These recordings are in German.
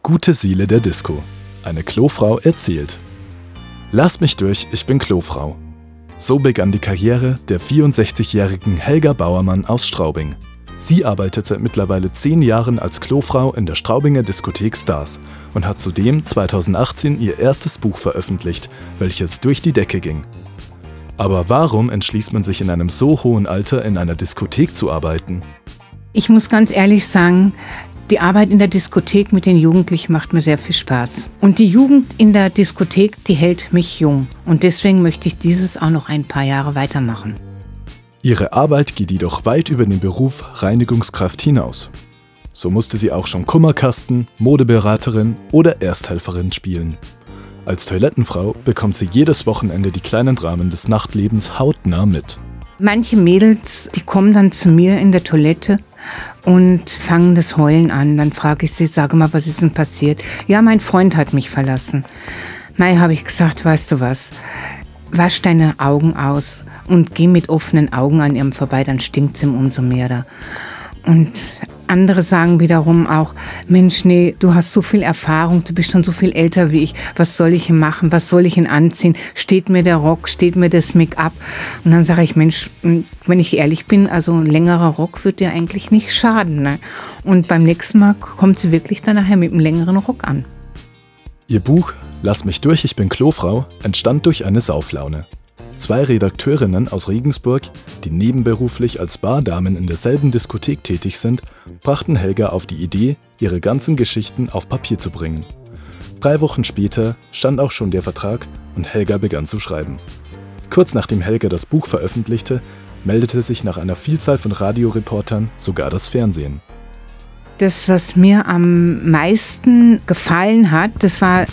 Gute Seele der Disco. Eine Klofrau erzählt. Lass mich durch, ich bin Klofrau. So begann die Karriere der 64-jährigen Helga Bauermann aus Straubing. Sie arbeitet seit mittlerweile 10 Jahren als Klofrau in der Straubinger Diskothek Stars und hat zudem 2018 ihr erstes Buch veröffentlicht, welches durch die Decke ging. Aber warum entschließt man sich in einem so hohen Alter in einer Diskothek zu arbeiten? Ich muss ganz ehrlich sagen, die Arbeit in der Diskothek mit den Jugendlichen macht mir sehr viel Spaß. Und die Jugend in der Diskothek, die hält mich jung. Und deswegen möchte ich dieses auch noch ein paar Jahre weitermachen. Ihre Arbeit geht jedoch weit über den Beruf Reinigungskraft hinaus. So musste sie auch schon Kummerkasten, Modeberaterin oder Ersthelferin spielen. Als Toilettenfrau bekommt sie jedes Wochenende die kleinen Dramen des Nachtlebens hautnah mit. Manche Mädels, die kommen dann zu mir in der Toilette und fangen das Heulen an. Dann frage ich sie, sage mal, was ist denn passiert? Ja, mein Freund hat mich verlassen. Mai, habe ich gesagt, weißt du was, wasch deine Augen aus und geh mit offenen Augen an ihm vorbei, dann stinkt's ihm umso mehr da. Und andere sagen wiederum auch, Mensch, nee, du hast so viel Erfahrung, du bist schon so viel älter wie ich, was soll ich ihn machen, was soll ich ihn anziehen, steht mir der Rock, steht mir das Make-up? Und dann sage ich, Mensch, wenn ich ehrlich bin, also ein längerer Rock wird dir eigentlich nicht schaden. Ne? Und beim nächsten Mal kommt sie wirklich dann nachher mit einem längeren Rock an. Ihr Buch »Lass mich durch, ich bin Klofrau« entstand durch eine Sauflaune. 2 Redakteurinnen aus Regensburg, die nebenberuflich als Bardamen in derselben Diskothek tätig sind, brachten Helga auf die Idee, ihre ganzen Geschichten auf Papier zu bringen. 3 Wochen später stand auch schon der Vertrag und Helga begann zu schreiben. Kurz nachdem Helga das Buch veröffentlichte, meldete sich nach einer Vielzahl von Radioreportern sogar das Fernsehen. Das, was mir am meisten gefallen hat, das war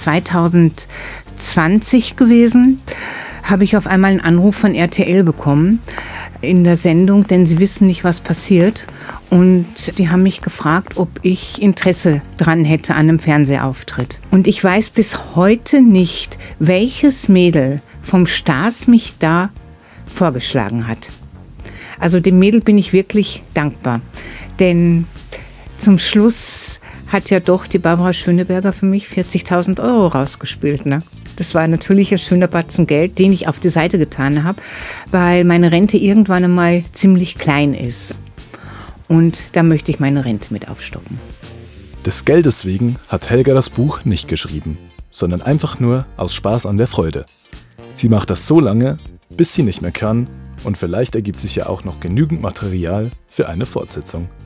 2020 gewesen, habe ich auf einmal einen Anruf von RTL bekommen in der Sendung, denn sie wissen nicht, was passiert. Und die haben mich gefragt, ob ich Interesse dran hätte an einem Fernsehauftritt. Und ich weiß bis heute nicht, welches Mädel vom Stars mich da vorgeschlagen hat. Also dem Mädel bin ich wirklich dankbar, denn zum Schluss hat ja doch die Barbara Schöneberger für mich 40.000 € rausgespielt, ne? Das war natürlich ein schöner Batzen Geld, den ich auf die Seite getan habe, weil meine Rente irgendwann einmal ziemlich klein ist. Und da möchte ich meine Rente mit aufstocken. Des Geldes wegen hat Helga das Buch nicht geschrieben, sondern einfach nur aus Spaß an der Freude. Sie macht das so lange, bis sie nicht mehr kann, und vielleicht ergibt sich ja auch noch genügend Material für eine Fortsetzung.